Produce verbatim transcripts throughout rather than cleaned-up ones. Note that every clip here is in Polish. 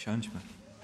Siądźmy.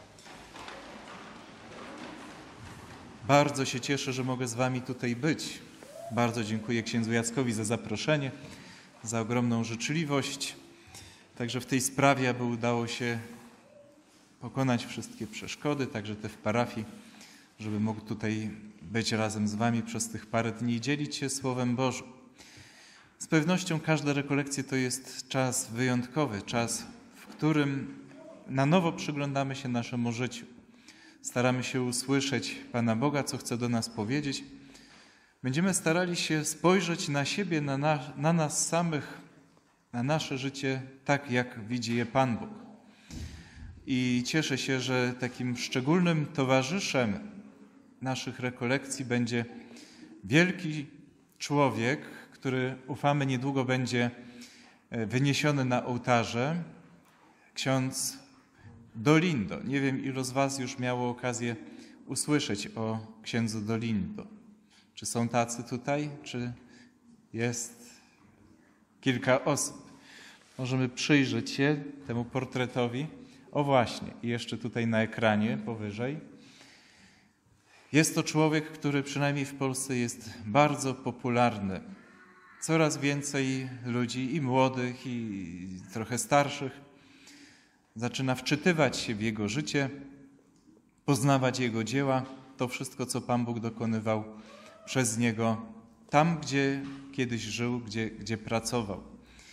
Bardzo się cieszę, że mogę z wami tutaj być. Bardzo dziękuję księdzu Jackowi za zaproszenie, za ogromną życzliwość. Także w tej sprawie, aby udało się pokonać wszystkie przeszkody, także te w parafii, żeby mógł tutaj być razem z wami przez tych parę dni i dzielić się Słowem Bożym. Z pewnością każda rekolekcja to jest czas wyjątkowy, czas, w którym na nowo przyglądamy się naszemu życiu. Staramy się usłyszeć Pana Boga, co chce do nas powiedzieć. Będziemy starali się spojrzeć na siebie, na, na, na nas samych, na nasze życie tak, jak widzi je Pan Bóg. I cieszę się, że takim szczególnym towarzyszem naszych rekolekcji będzie wielki człowiek, który, ufamy, niedługo będzie wyniesiony na ołtarze, ksiądz Dolindo. Nie wiem, ilu z was już miało okazję usłyszeć o księdzu Dolindo. Czy są tacy tutaj, czy jest kilka osób? Możemy przyjrzeć się temu portretowi. O właśnie, i jeszcze tutaj na ekranie powyżej. Jest to człowiek, który przynajmniej w Polsce jest bardzo popularny. Coraz więcej ludzi, i młodych, i trochę starszych, zaczyna wczytywać się w jego życie, poznawać jego dzieła, to wszystko, co Pan Bóg dokonywał przez niego tam, gdzie kiedyś żył, gdzie, gdzie pracował.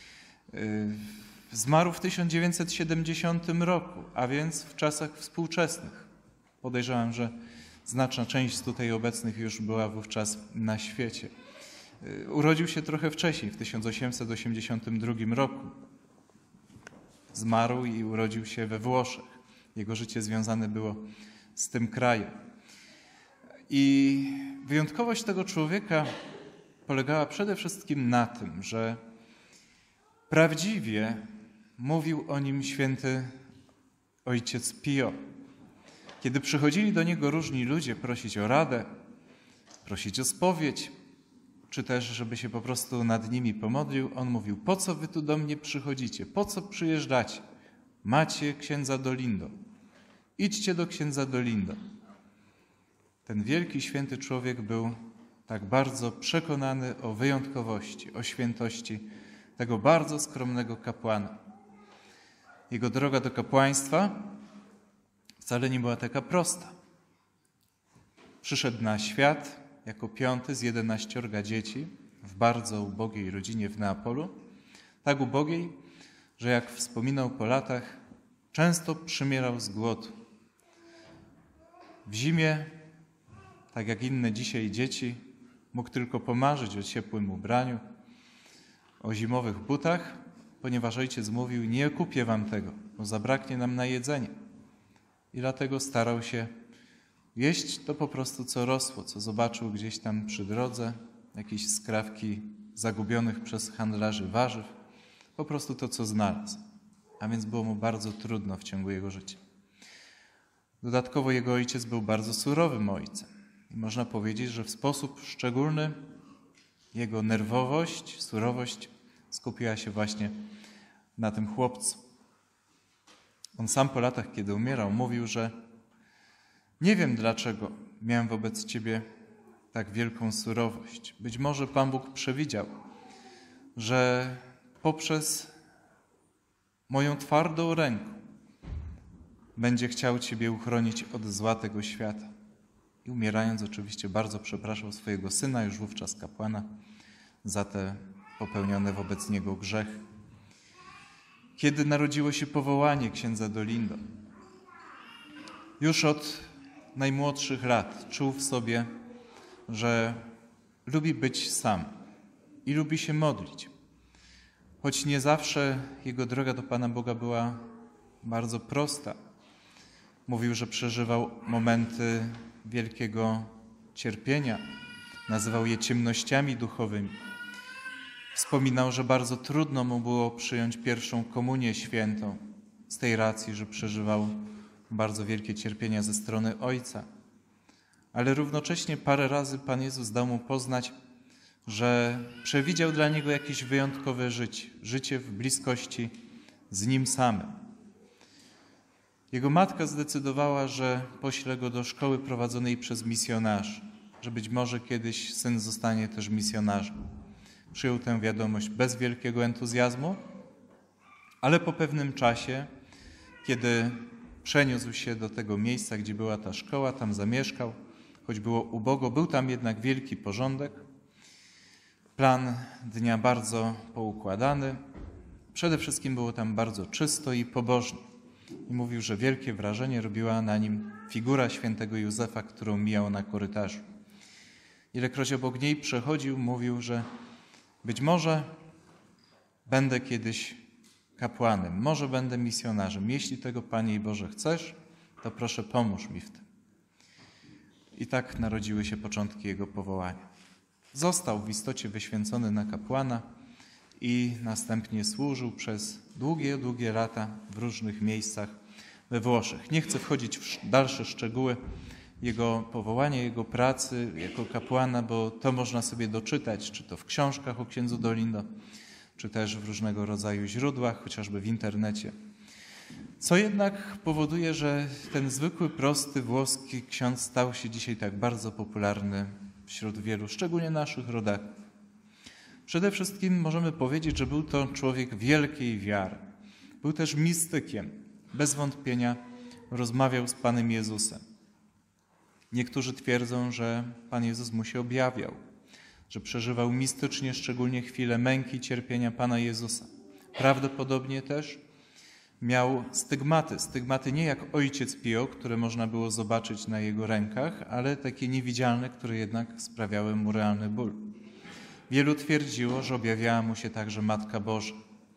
Zmarł w tysiąc dziewięćset siedemdziesiątym roku, a więc w czasach współczesnych. Podejrzewam, że znaczna część z tutaj obecnych już była wówczas na świecie. Urodził się trochę wcześniej, w tysiąc osiemset osiemdziesiątym drugim roku. Zmarł i urodził się we Włoszech. Jego życie związane było z tym krajem. I wyjątkowość tego człowieka polegała przede wszystkim na tym, że prawdziwie mówił o nim święty ojciec Pio. Kiedy przychodzili do niego różni ludzie prosić o radę, prosić o spowiedź, czy też żeby się po prostu nad nimi pomodlił, on mówił: po co wy tu do mnie przychodzicie? Po co przyjeżdżacie? Macie księdza Dolindo. Idźcie do księdza Dolindo. Ten wielki, święty człowiek był tak bardzo przekonany o wyjątkowości, o świętości tego bardzo skromnego kapłana. Jego droga do kapłaństwa wcale nie była taka prosta. Przyszedł na świat jako piąty z jedenaściorga dzieci w bardzo ubogiej rodzinie w Neapolu. Tak ubogiej, że jak wspominał po latach, często przymierał z głodu. W zimie, tak jak inne dzisiaj dzieci, mógł tylko pomarzyć o ciepłym ubraniu, o zimowych butach, ponieważ ojciec mówił: nie kupię wam tego, bo zabraknie nam na jedzenie. I dlatego starał się jeść to po prostu, co rosło, co zobaczył gdzieś tam przy drodze, jakieś skrawki zagubionych przez handlarzy warzyw, po prostu to, co znalazł. A więc było mu bardzo trudno w ciągu jego życia. Dodatkowo jego ojciec był bardzo surowym ojcem. I można powiedzieć, że w sposób szczególny jego nerwowość, surowość skupiła się właśnie na tym chłopcu. On sam po latach, kiedy umierał, mówił, że nie wiem, dlaczego miałem wobec ciebie tak wielką surowość. Być może Pan Bóg przewidział, że poprzez moją twardą rękę będzie chciał ciebie uchronić od zła tego świata. I umierając oczywiście bardzo przepraszał swojego syna, już wówczas kapłana, za te popełnione wobec niego grzechy. Kiedy narodziło się powołanie księdza Dolindo? Już od najmłodszych lat czuł w sobie, że lubi być sam i lubi się modlić. Choć nie zawsze jego droga do Pana Boga była bardzo prosta. Mówił, że przeżywał momenty wielkiego cierpienia. Nazywał je ciemnościami duchowymi. Wspominał, że bardzo trudno mu było przyjąć pierwszą komunię świętą z tej racji, że przeżywał bardzo wielkie cierpienia ze strony Ojca. Ale równocześnie parę razy Pan Jezus dał mu poznać, że przewidział dla niego jakieś wyjątkowe życie, życie w bliskości z Nim samym. Jego matka zdecydowała, że pośle go do szkoły prowadzonej przez misjonarzy, że być może kiedyś syn zostanie też misjonarzem. Przyjął tę wiadomość bez wielkiego entuzjazmu, ale po pewnym czasie, kiedy przeniósł się do tego miejsca, gdzie była ta szkoła, tam zamieszkał, choć było ubogo, był tam jednak wielki porządek, plan dnia bardzo poukładany, przede wszystkim było tam bardzo czysto i pobożnie. I mówił, że wielkie wrażenie robiła na nim figura świętego Józefa, którą mijał na korytarzu. Ilekroć obok niej przechodził, mówił, że być może będę kiedyś kapłanem, może będę misjonarzem. Jeśli tego, Panie i Boże, chcesz, to proszę pomóż mi w tym. I tak narodziły się początki jego powołania. Został w istocie wyświęcony na kapłana i następnie służył przez długie, długie lata w różnych miejscach we Włoszech. Nie chcę wchodzić w dalsze szczegóły jego powołania, jego pracy jako kapłana, bo to można sobie doczytać, czy to w książkach o księdzu Dolindo, czy też w różnego rodzaju źródłach, chociażby w internecie. Co jednak powoduje, że ten zwykły, prosty włoski ksiądz stał się dzisiaj tak bardzo popularny wśród wielu, szczególnie naszych rodaków. Przede wszystkim możemy powiedzieć, że był to człowiek wielkiej wiary. Był też mistykiem. Bez wątpienia rozmawiał z Panem Jezusem. Niektórzy twierdzą, że Pan Jezus mu się objawiał, że przeżywał mistycznie szczególnie chwile męki i cierpienia Pana Jezusa. Prawdopodobnie też miał stygmaty. Stygmaty nie jak ojciec Pio, które można było zobaczyć na jego rękach, ale takie niewidzialne, które jednak sprawiały mu realny ból. Wielu twierdziło, że objawiała mu się także Matka Boża.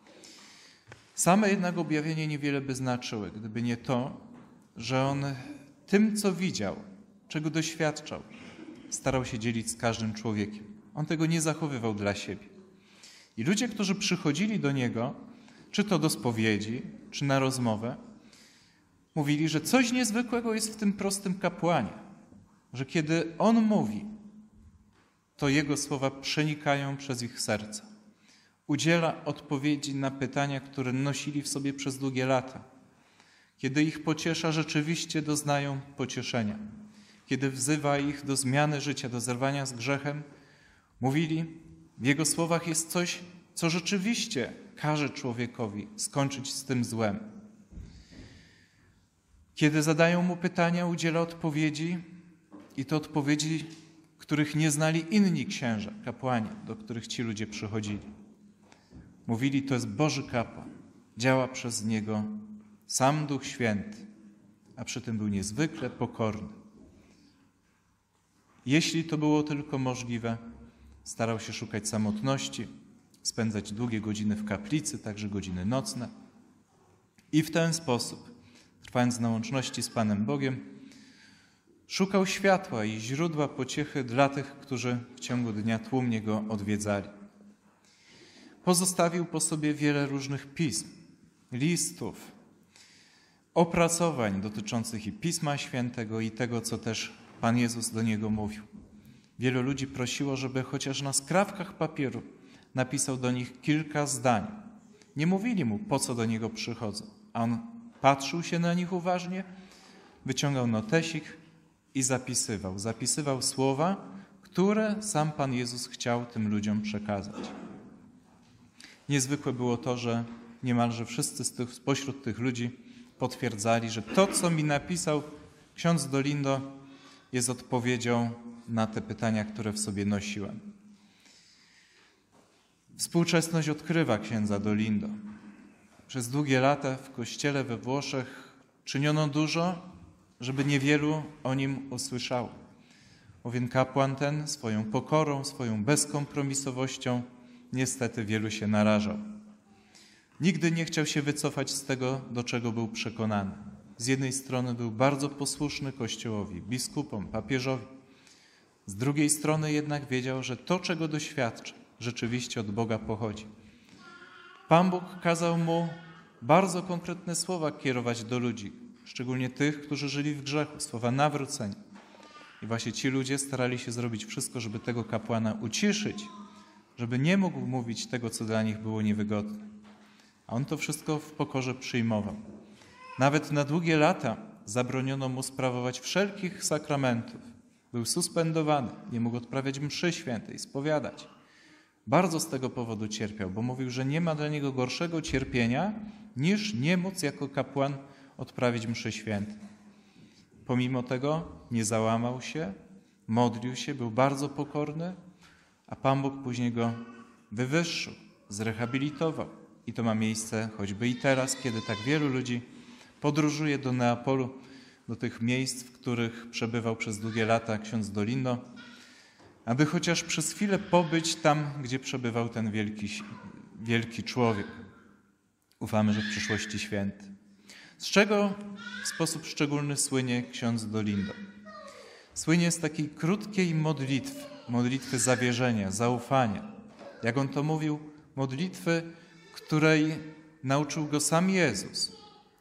Same jednak objawienie niewiele by znaczyły, gdyby nie to, że on tym, co widział, czego doświadczał, starał się dzielić z każdym człowiekiem. On tego nie zachowywał dla siebie. I ludzie, którzy przychodzili do niego, czy to do spowiedzi, czy na rozmowę, mówili, że coś niezwykłego jest w tym prostym kapłanie, że kiedy on mówi, to jego słowa przenikają przez ich serca. Udziela odpowiedzi na pytania, które nosili w sobie przez długie lata. Kiedy ich pociesza, rzeczywiście doznają pocieszenia. Kiedy wzywa ich do zmiany życia, do zerwania z grzechem, mówili, w jego słowach jest coś, co rzeczywiście każe człowiekowi skończyć z tym złem. Kiedy zadają mu pytania, udziela odpowiedzi i to odpowiedzi, których nie znali inni księża, kapłani, do których ci ludzie przychodzili. Mówili, to jest Boży kapłan, działa przez niego sam Duch Święty, a przy tym był niezwykle pokorny. Jeśli to było tylko możliwe, starał się szukać samotności, spędzać długie godziny w kaplicy, także godziny nocne. I w ten sposób, trwając na łączności z Panem Bogiem, szukał światła i źródła pociechy dla tych, którzy w ciągu dnia tłumnie go odwiedzali. Pozostawił po sobie wiele różnych pism, listów, opracowań dotyczących i Pisma Świętego, i tego, co też Pan Jezus do niego mówił. Wielu ludzi prosiło, żeby chociaż na skrawkach papieru napisał do nich kilka zdań. Nie mówili mu, po co do niego przychodzą, a on patrzył się na nich uważnie, wyciągał notesik i zapisywał. Zapisywał słowa, które sam Pan Jezus chciał tym ludziom przekazać. Niezwykłe było to, że niemalże wszyscy z tych, spośród tych ludzi potwierdzali, że to, co mi napisał ksiądz Dolindo, jest odpowiedzią na te pytania, które w sobie nosiłem. Współczesność odkrywa księdza Dolindo. Przez długie lata w kościele we Włoszech czyniono dużo, żeby niewielu o nim usłyszało. Bowiem kapłan ten swoją pokorą, swoją bezkompromisowością niestety wielu się narażał. Nigdy nie chciał się wycofać z tego, do czego był przekonany. Z jednej strony był bardzo posłuszny Kościołowi, biskupom, papieżowi. Z drugiej strony jednak wiedział, że to, czego doświadcza, rzeczywiście od Boga pochodzi. Pan Bóg kazał mu bardzo konkretne słowa kierować do ludzi, szczególnie tych, którzy żyli w grzechu, słowa nawrócenia. I właśnie ci ludzie starali się zrobić wszystko, żeby tego kapłana uciszyć, żeby nie mógł mówić tego, co dla nich było niewygodne. A on to wszystko w pokorze przyjmował. Nawet na długie lata zabroniono mu sprawować wszelkich sakramentów. Był suspendowany, nie mógł odprawiać mszy świętej, spowiadać. Bardzo z tego powodu cierpiał, bo mówił, że nie ma dla niego gorszego cierpienia, niż nie móc jako kapłan odprawić mszy świętej. Pomimo tego nie załamał się, modlił się, był bardzo pokorny, a Pan Bóg później go wywyższył, zrehabilitował. I to ma miejsce choćby i teraz, kiedy tak wielu ludzi podróżuje do Neapolu, do tych miejsc, w których przebywał przez długie lata ksiądz Dolindo, aby chociaż przez chwilę pobyć tam, gdzie przebywał ten wielki, wielki człowiek. Ufamy, że w przyszłości święty. Z czego w sposób szczególny słynie ksiądz Dolindo? Słynie z takiej krótkiej modlitwy, modlitwy zawierzenia, zaufania. Jak on to mówił, modlitwy, której nauczył go sam Jezus.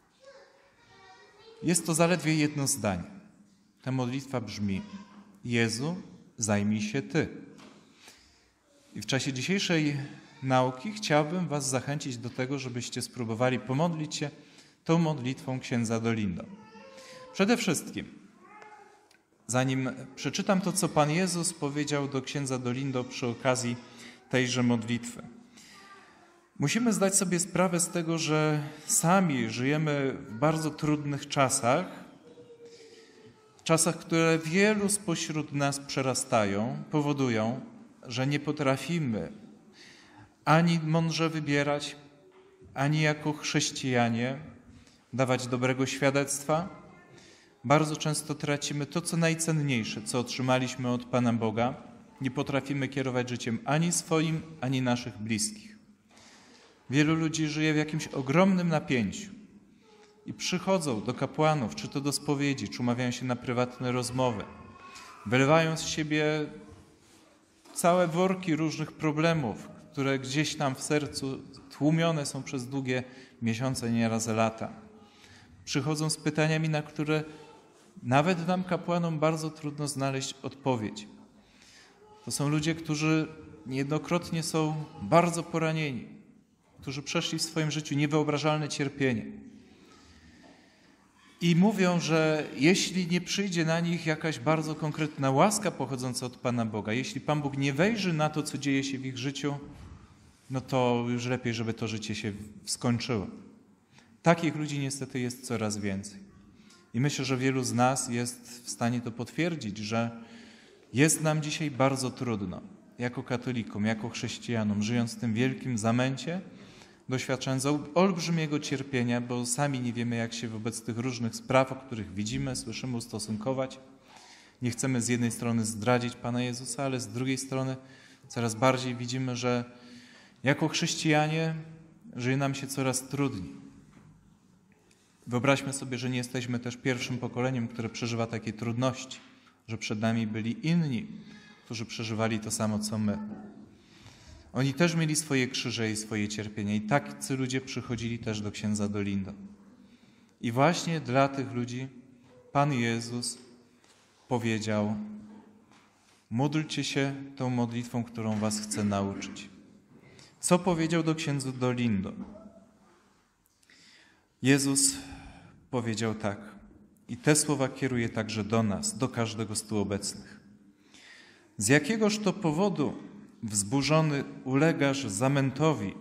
Jest to zaledwie jedno zdanie. Ta modlitwa brzmi: Jezu, zajmij się Ty. I w czasie dzisiejszej nauki chciałbym was zachęcić do tego, żebyście spróbowali pomodlić się tą modlitwą księdza Dolindo. Przede wszystkim, zanim przeczytam to, co Pan Jezus powiedział do księdza Dolindo przy okazji tejże modlitwy, musimy zdać sobie sprawę z tego, że sami żyjemy w bardzo trudnych czasach, w czasach, które wielu spośród nas przerastają, powodują, że nie potrafimy ani mądrze wybierać, ani jako chrześcijanie dawać dobrego świadectwa. Bardzo często tracimy to, co najcenniejsze, co otrzymaliśmy od Pana Boga. Nie potrafimy kierować życiem ani swoim, ani naszych bliskich. Wielu ludzi żyje w jakimś ogromnym napięciu i przychodzą do kapłanów, czy to do spowiedzi, czy umawiają się na prywatne rozmowy. Wylewają z siebie całe worki różnych problemów, które gdzieś tam w sercu tłumione są przez długie miesiące, nieraz lata. Przychodzą z pytaniami, na które nawet nam, kapłanom, bardzo trudno znaleźć odpowiedź. To są ludzie, którzy niejednokrotnie są bardzo poranieni, którzy przeszli w swoim życiu niewyobrażalne cierpienie. I mówią, że jeśli nie przyjdzie na nich jakaś bardzo konkretna łaska pochodząca od Pana Boga, jeśli Pan Bóg nie wejrzy na to, co dzieje się w ich życiu, no to już lepiej, żeby to życie się skończyło. Takich ludzi niestety jest coraz więcej. I myślę, że wielu z nas jest w stanie to potwierdzić, że jest nam dzisiaj bardzo trudno, jako katolikom, jako chrześcijanom, żyjąc w tym wielkim zamęcie, doświadczając olbrzymiego cierpienia, bo sami nie wiemy, jak się wobec tych różnych spraw, o których widzimy, słyszymy, ustosunkować. Nie chcemy z jednej strony zdradzić Pana Jezusa, ale z drugiej strony coraz bardziej widzimy, że jako chrześcijanie żyje nam się coraz trudniej. Wyobraźmy sobie, że nie jesteśmy też pierwszym pokoleniem, które przeżywa takie trudności, że przed nami byli inni, którzy przeżywali to samo, co my. Oni też mieli swoje krzyże i swoje cierpienia i tacy ludzie przychodzili też do księdza Dolindo. I właśnie dla tych ludzi Pan Jezus powiedział: módlcie się tą modlitwą, którą was chcę nauczyć. Co powiedział do księdza Dolindo? Jezus powiedział tak, i te słowa kieruje także do nas, do każdego z tu obecnych. Z jakiegoż to powodu wzburzony ulegasz zamętowi?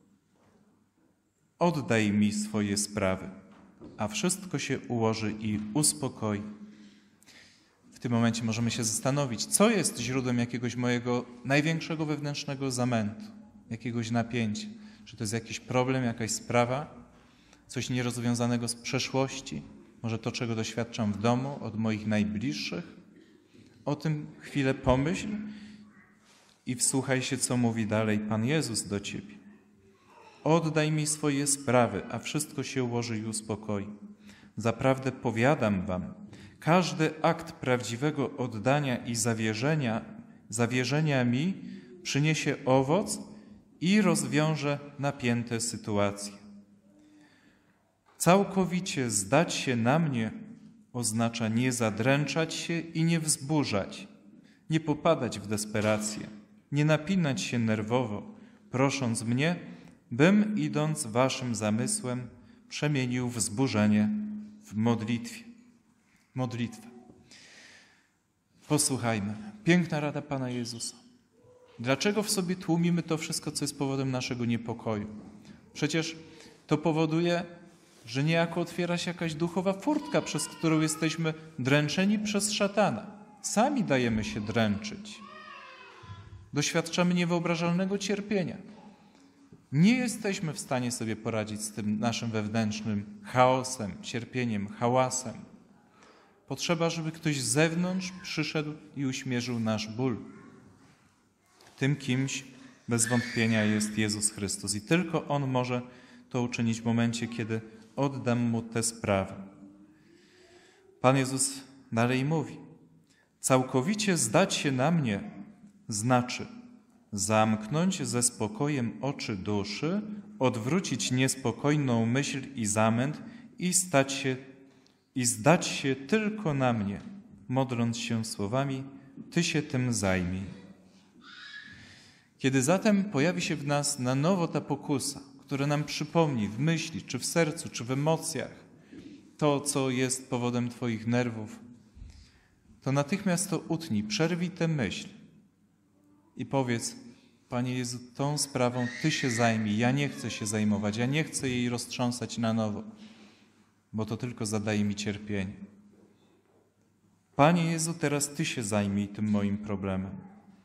Oddaj mi swoje sprawy, a wszystko się ułoży i uspokoi. W tym momencie możemy się zastanowić, co jest źródłem jakiegoś mojego największego wewnętrznego zamętu, jakiegoś napięcia. Czy to jest jakiś problem, jakaś sprawa, coś nierozwiązanego z przeszłości, może to, czego doświadczam w domu, od moich najbliższych? O tym chwilę pomyśl i wsłuchaj się, co mówi dalej Pan Jezus do ciebie. Oddaj mi swoje sprawy, a wszystko się ułoży i uspokoi. Zaprawdę powiadam wam, każdy akt prawdziwego oddania i zawierzenia, zawierzenia mi przyniesie owoc i rozwiąże napięte sytuacje. Całkowicie zdać się na mnie oznacza nie zadręczać się i nie wzburzać, nie popadać w desperację, nie napinać się nerwowo, prosząc mnie, bym idąc waszym zamysłem przemienił wzburzenie w modlitwie. Modlitwę. Posłuchajmy. Piękna rada Pana Jezusa. Dlaczego w sobie tłumimy to wszystko, co jest powodem naszego niepokoju? Przecież to powoduje, że niejako otwiera się jakaś duchowa furtka, przez którą jesteśmy dręczeni przez szatana. Sami dajemy się dręczyć. Doświadczamy niewyobrażalnego cierpienia. Nie jesteśmy w stanie sobie poradzić z tym naszym wewnętrznym chaosem, cierpieniem, hałasem. Potrzeba, żeby ktoś z zewnątrz przyszedł i uśmierzył nasz ból. Tym kimś bez wątpienia jest Jezus Chrystus i tylko On może to uczynić w momencie, kiedy oddam Mu tę sprawę. Pan Jezus dalej mówi: całkowicie zdać się na mnie znaczy zamknąć ze spokojem oczy duszy, odwrócić niespokojną myśl i zamęt i stać się i zdać się tylko na mnie, modląc się słowami: Ty się tym zajmij. Kiedy zatem pojawi się w nas na nowo ta pokusa, która nam przypomni w myśli, czy w sercu, czy w emocjach to, co jest powodem Twoich nerwów, to natychmiast to utnij, przerwij tę myśl i powiedz: Panie Jezu, tą sprawą Ty się zajmij, ja nie chcę się zajmować, ja nie chcę jej roztrząsać na nowo, bo to tylko zadaje mi cierpienie. Panie Jezu, teraz Ty się zajmij tym moim problemem.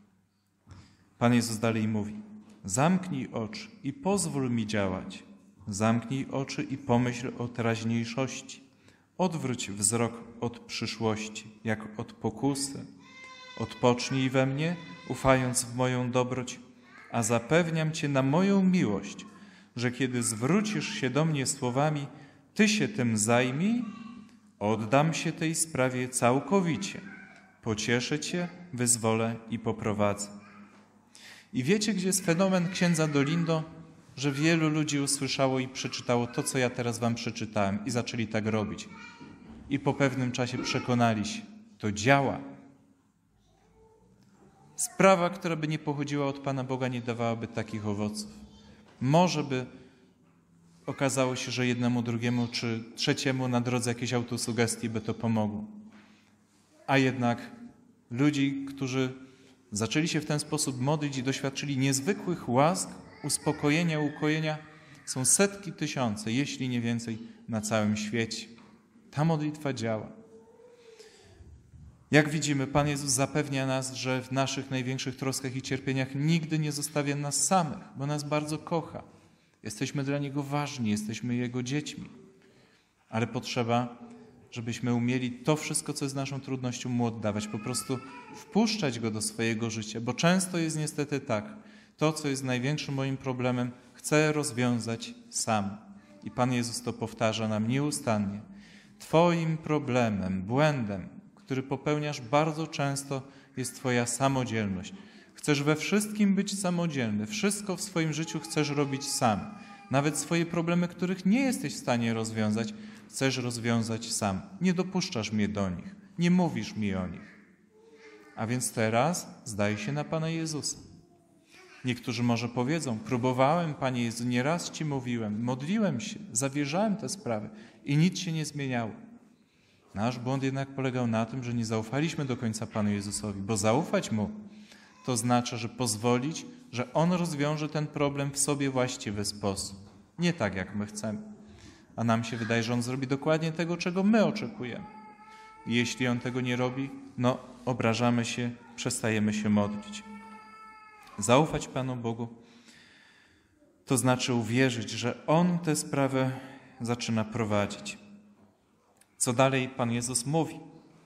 Pan Jezus dalej mówi: zamknij oczy i pozwól mi działać. Zamknij oczy i pomyśl o teraźniejszości. Odwróć wzrok od przyszłości, jak od pokusy. Odpocznij we mnie, ufając w moją dobroć, a zapewniam Cię na moją miłość, że kiedy zwrócisz się do mnie słowami: Ty się tym zajmij, oddam się tej sprawie całkowicie. Pocieszę Cię, wyzwolę i poprowadzę. I wiecie, gdzie jest fenomen księdza Dolindo? Że wielu ludzi usłyszało i przeczytało to, co ja teraz wam przeczytałem i zaczęli tak robić. I po pewnym czasie przekonali się, to działa. Sprawa, która by nie pochodziła od Pana Boga, nie dawałaby takich owoców. Może by okazało się, że jednemu, drugiemu czy trzeciemu na drodze jakiejś autosugestii by to pomogło. A jednak ludzi, którzy zaczęli się w ten sposób modlić i doświadczyli niezwykłych łask, uspokojenia, ukojenia, są setki tysiące, jeśli nie więcej, na całym świecie. Ta modlitwa działa. Jak widzimy, Pan Jezus zapewnia nas, że w naszych największych troskach i cierpieniach nigdy nie zostawia nas samych, bo nas bardzo kocha. Jesteśmy dla Niego ważni, jesteśmy Jego dziećmi. Ale potrzeba, żebyśmy umieli to wszystko, co jest naszą trudnością, Mu oddawać. Po prostu wpuszczać Go do swojego życia, bo często jest niestety tak. To, co jest największym moim problemem, chcę rozwiązać sam. I Pan Jezus to powtarza nam nieustannie. Twoim problemem, błędem, który popełniasz bardzo często, jest Twoja samodzielność. Chcesz we wszystkim być samodzielny. Wszystko w swoim życiu chcesz robić sam. Nawet swoje problemy, których nie jesteś w stanie rozwiązać, chcesz rozwiązać sam. Nie dopuszczasz mnie do nich. Nie mówisz mi o nich. A więc teraz zdaj się na Pana Jezusa. Niektórzy może powiedzą: próbowałem, Panie Jezu, nieraz Ci mówiłem, modliłem się, zawierzałem te sprawy i nic się nie zmieniało. Nasz błąd jednak polegał na tym, że nie zaufaliśmy do końca Panu Jezusowi, bo zaufać Mu to znaczy, że pozwolić, że On rozwiąże ten problem w sobie właściwy sposób. Nie tak, jak my chcemy. A nam się wydaje, że On zrobi dokładnie tego, czego my oczekujemy. I jeśli On tego nie robi, no obrażamy się, przestajemy się modlić. Zaufać Panu Bogu to znaczy uwierzyć, że On tę sprawę zaczyna prowadzić. Co dalej Pan Jezus mówi?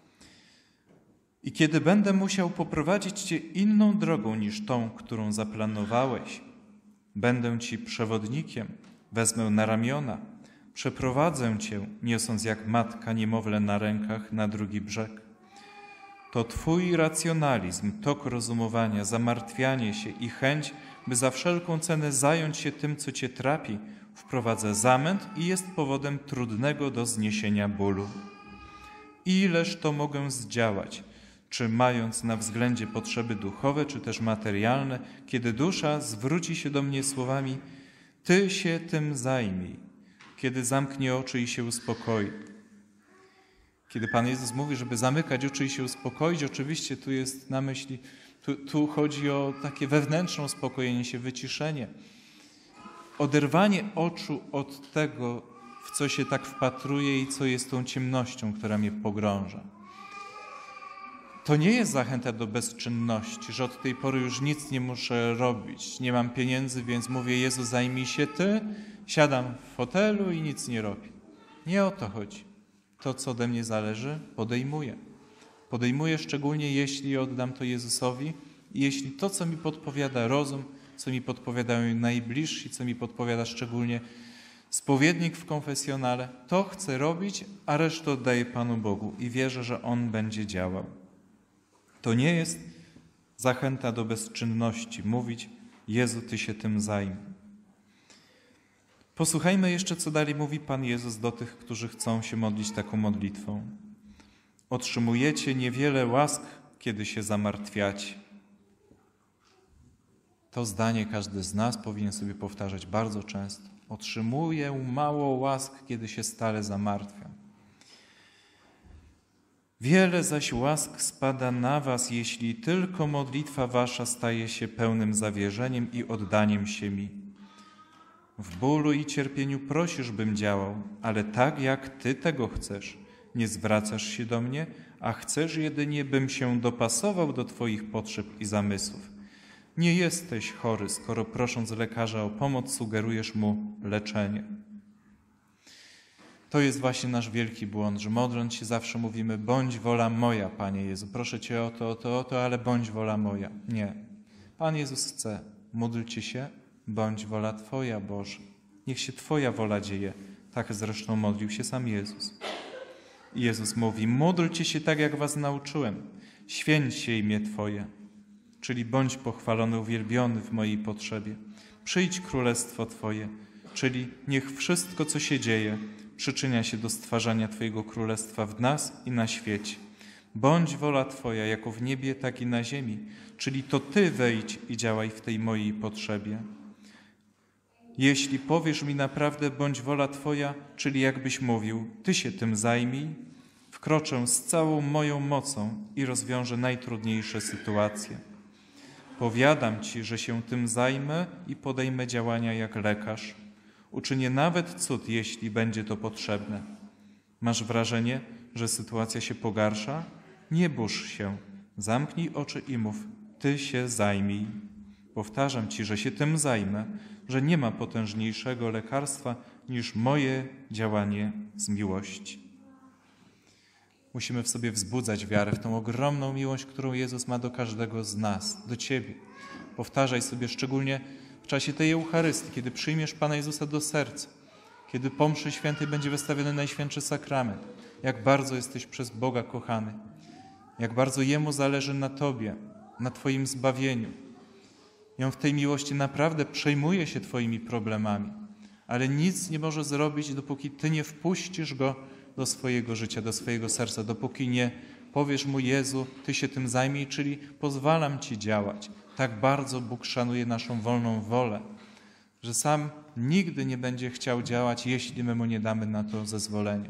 I kiedy będę musiał poprowadzić Cię inną drogą niż tą, którą zaplanowałeś, będę Ci przewodnikiem, wezmę na ramiona, przeprowadzę Cię, niosąc jak matka niemowlę na rękach na drugi brzeg. To Twój racjonalizm, tok rozumowania, zamartwianie się i chęć, by za wszelką cenę zająć się tym, co Cię trapi, wprowadza zamęt i jest powodem trudnego do zniesienia bólu. Ileż to mogę zdziałać, czy mając na względzie potrzeby duchowe, czy też materialne, kiedy dusza zwróci się do mnie słowami: Ty się tym zajmij, kiedy zamknie oczy i się uspokoi. Kiedy Pan Jezus mówi, żeby zamykać oczy i się uspokoić, oczywiście tu jest na myśli, tu, tu chodzi o takie wewnętrzne uspokojenie się, wyciszenie. Oderwanie oczu od tego, w co się tak wpatruje i co jest tą ciemnością, która mnie pogrąża. To nie jest zachęta do bezczynności, że od tej pory już nic nie muszę robić. Nie mam pieniędzy, więc mówię: Jezu, zajmij się Ty. Siadam w fotelu i nic nie robię. Nie o to chodzi. To, co ode mnie zależy, podejmuję. Podejmuję szczególnie, jeśli oddam to Jezusowi i jeśli to, co mi podpowiada rozum, co mi podpowiadają najbliżsi, co mi podpowiada szczególnie spowiednik w konfesjonale, to chcę robić, a resztę oddaję Panu Bogu i wierzę, że On będzie działał. To nie jest zachęta do bezczynności, mówić: Jezu, Ty się tym zajmij. Posłuchajmy jeszcze, co dalej mówi Pan Jezus do tych, którzy chcą się modlić taką modlitwą. Otrzymujecie niewiele łask, kiedy się zamartwiacie. To zdanie każdy z nas powinien sobie powtarzać bardzo często. Otrzymuję mało łask, kiedy się stale zamartwiam. Wiele zaś łask spada na was, jeśli tylko modlitwa wasza staje się pełnym zawierzeniem i oddaniem się mi. W bólu i cierpieniu prosisz, bym działał, ale tak jak Ty tego chcesz. Nie zwracasz się do mnie, a chcesz jedynie, bym się dopasował do Twoich potrzeb i zamysłów. Nie jesteś chory, skoro prosząc lekarza o pomoc sugerujesz mu leczenie. To jest właśnie nasz wielki błąd, że modląc się zawsze mówimy: bądź wola moja, Panie Jezu. Proszę Cię o to, o to, o to, ale bądź wola moja. Nie. Pan Jezus chce: módlcie się, bądź wola Twoja, Boże. Niech się Twoja wola dzieje. Tak zresztą modlił się sam Jezus. I Jezus mówi: módlcie się tak, jak was nauczyłem. Święć się imię Twoje. Czyli bądź pochwalony, uwielbiony w mojej potrzebie. Przyjdź królestwo Twoje. Czyli niech wszystko, co się dzieje, przyczynia się do stwarzania Twojego królestwa w nas i na świecie. Bądź wola Twoja, jako w niebie, tak i na ziemi. Czyli to Ty wejdź i działaj w tej mojej potrzebie. Jeśli powiesz mi naprawdę: bądź wola Twoja, czyli jakbyś mówił: Ty się tym zajmij, wkroczę z całą moją mocą i rozwiążę najtrudniejsze sytuacje. Powiadam Ci, że się tym zajmę i podejmę działania jak lekarz. Uczynię nawet cud, jeśli będzie to potrzebne. Masz wrażenie, że sytuacja się pogarsza? Nie bóż się. Zamknij oczy i mów: Ty się zajmij. Powtarzam Ci, że się tym zajmę, że nie ma potężniejszego lekarstwa niż moje działanie z miłości. Musimy w sobie wzbudzać wiarę w tą ogromną miłość, którą Jezus ma do każdego z nas, do Ciebie. Powtarzaj sobie szczególnie w czasie tej Eucharystii, kiedy przyjmiesz Pana Jezusa do serca, kiedy po mszy świętej będzie wystawiony Najświętszy Sakrament, jak bardzo jesteś przez Boga kochany, jak bardzo Jemu zależy na Tobie, na Twoim zbawieniu. I On w tej miłości naprawdę przejmuje się Twoimi problemami, ale nic nie może zrobić, dopóki Ty nie wpuścisz Go do swojego życia, do swojego serca, dopóki nie powiesz Mu: Jezu, Ty się tym zajmij, czyli pozwalam Ci działać. Tak bardzo Bóg szanuje naszą wolną wolę, że sam nigdy nie będzie chciał działać, jeśli my Mu nie damy na to zezwolenia.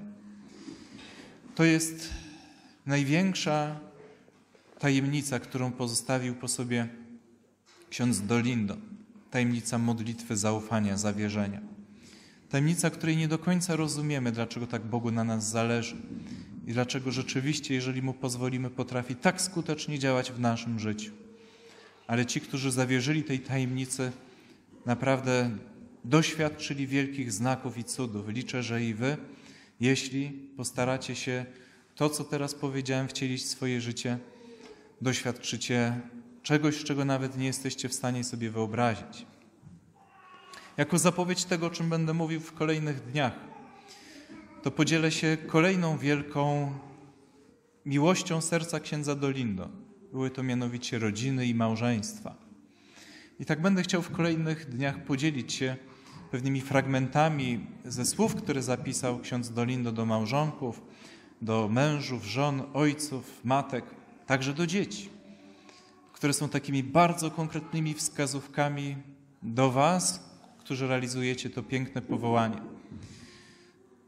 To jest największa tajemnica, którą pozostawił po sobie ksiądz Dolindo. Tajemnica modlitwy, zaufania, zawierzenia. Tajemnica, której nie do końca rozumiemy, dlaczego tak Bogu na nas zależy i dlaczego rzeczywiście, jeżeli Mu pozwolimy, potrafi tak skutecznie działać w naszym życiu. Ale ci, którzy zawierzyli tej tajemnicy, naprawdę doświadczyli wielkich znaków i cudów. Liczę, że i wy, jeśli postaracie się to, co teraz powiedziałem, wcielić w swoje życie, doświadczycie czegoś, czego nawet nie jesteście w stanie sobie wyobrazić. Jako zapowiedź tego, o czym będę mówił w kolejnych dniach, to podzielę się kolejną wielką miłością serca księdza Dolindo. Były to mianowicie rodziny i małżeństwa. I tak będę chciał w kolejnych dniach podzielić się pewnymi fragmentami ze słów, które zapisał ksiądz Dolindo do małżonków, do mężów, żon, ojców, matek, także do dzieci, które są takimi bardzo konkretnymi wskazówkami do was, którzy realizujecie to piękne powołanie.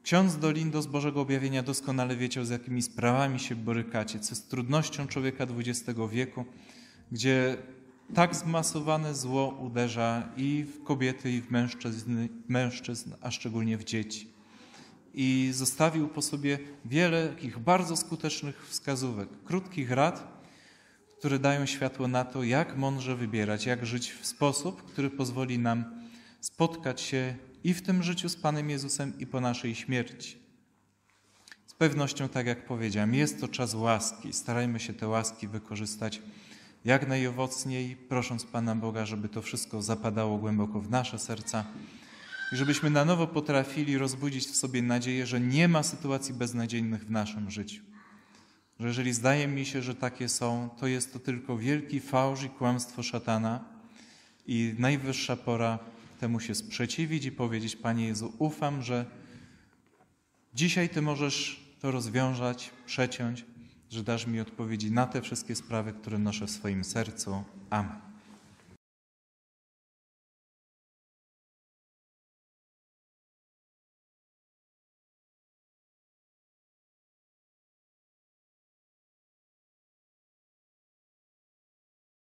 Ksiądz Dolindo z Bożego Objawienia doskonale wiedział, z jakimi sprawami się borykacie, co jest trudnością człowieka dwudziestego wieku, gdzie tak zmasowane zło uderza i w kobiety, i w mężczyzn, mężczyzn, a szczególnie w dzieci. I zostawił po sobie wiele takich bardzo skutecznych wskazówek, krótkich rad, które dają światło na to, jak mądrze wybierać, jak żyć w sposób, który pozwoli nam spotkać się i w tym życiu z Panem Jezusem, i po naszej śmierci. Z pewnością, tak jak powiedziałem, jest to czas łaski. Starajmy się te łaski wykorzystać jak najowocniej, prosząc Pana Boga, żeby to wszystko zapadało głęboko w nasze serca i żebyśmy na nowo potrafili rozbudzić w sobie nadzieję, że nie ma sytuacji beznadziejnych w naszym życiu. Że jeżeli zdaje mi się, że takie są, to jest to tylko wielki fałsz i kłamstwo szatana i najwyższa pora temu się sprzeciwić i powiedzieć: Panie Jezu, ufam, że dzisiaj Ty możesz to rozwiązać, przeciąć, że dasz mi odpowiedzi na te wszystkie sprawy, które noszę w swoim sercu. Amen.